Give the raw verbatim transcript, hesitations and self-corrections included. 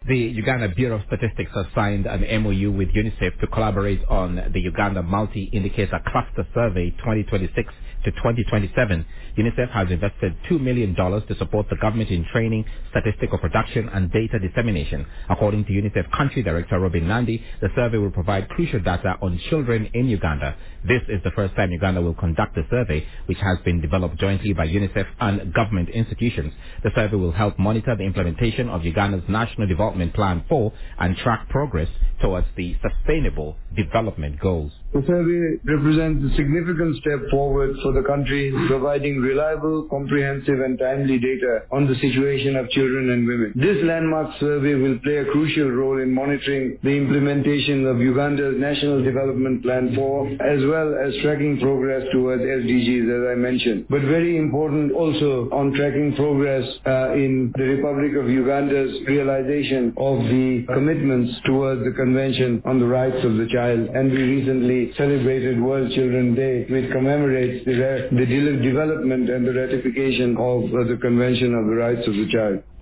The Uganda Bureau of Statistics has signed an M O U with UNICEF to collaborate on the Uganda Multi-Indicator Cluster Survey twenty twenty-six to twenty twenty-seven. UNICEF has invested two million dollars to support the government in training, statistical production, and data dissemination. According to UNICEF Country Director Robin Nandi, the survey will provide crucial data on children in Uganda. This is the first time Uganda will conduct a survey, which has been developed jointly by UNICEF and government institutions. The survey will help monitor the implementation of Uganda's National Development Plan four and track progress towards the Sustainable Development Goals. The survey represents a significant step forward for the country, providing reliable, comprehensive and timely data on the situation of children and women. This landmark survey will play a crucial role in monitoring the implementation of Uganda's National Development Plan four, as well as tracking progress towards S D Gs, as I mentioned. But very important also on tracking progress uh, in the Republic of Uganda's realization of the commitments towards the Convention on the Rights of the Child. And we recently celebrated World Children's Day, which commemorates the, the de- development and the ratification of uh, the Convention on the Rights of the Child.